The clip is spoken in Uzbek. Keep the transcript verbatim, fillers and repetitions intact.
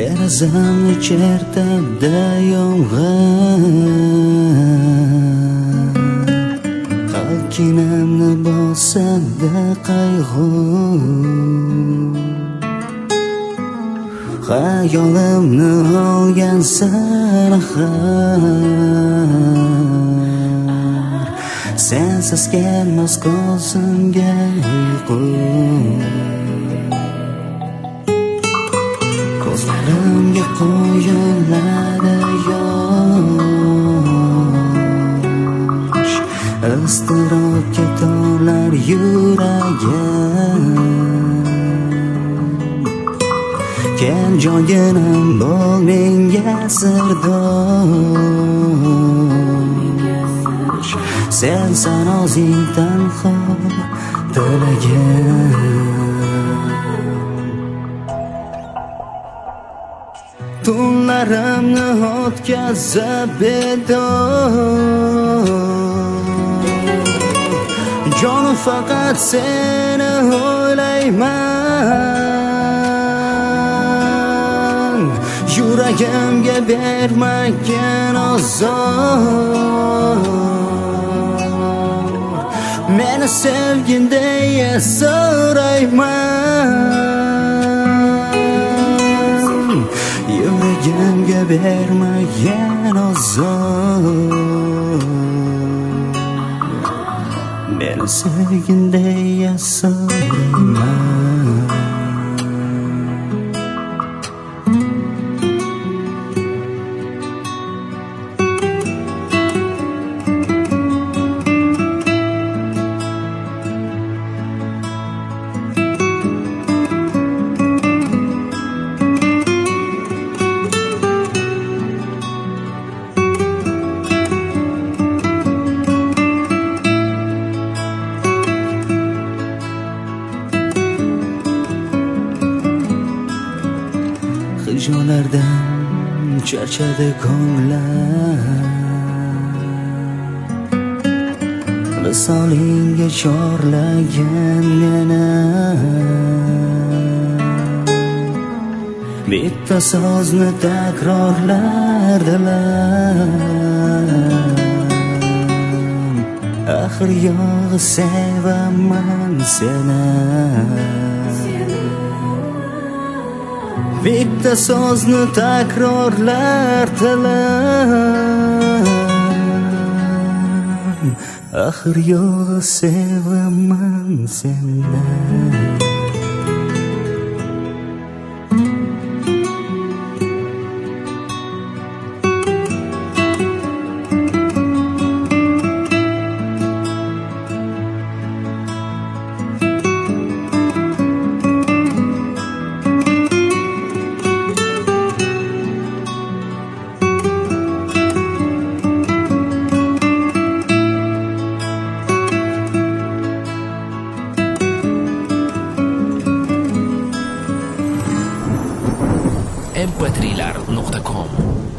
Derazamni chertabda yomg'ir, qalkinamni bosamda qayg'u, xayolimni olgan sahar, sensiz kelmas ko'zimga uyqu. Ko'zlarimga quyiladi yosh, iztirobga to'lar yuragim. Kel joyinim bo'l menga sirdosh, sensan o'zing tanho tilagim. Tunlarimni o'tkazib bedor, jonim faqat seni o'ylayman. Yuragimga bermagin ozor, meni sevgin deya so'rayman. Yuragimga bermagin ozor, meni sevgin deya so'rayman. Hijolardan charchadi ko'nglim, visolingga chorlagan meni. Bitta so'zni takrorlardilar, axir yog'i sevaman seni. Bitta so'zni takrorlardilar, axir yog'i sevaman seni. em pe tri lar nuqta com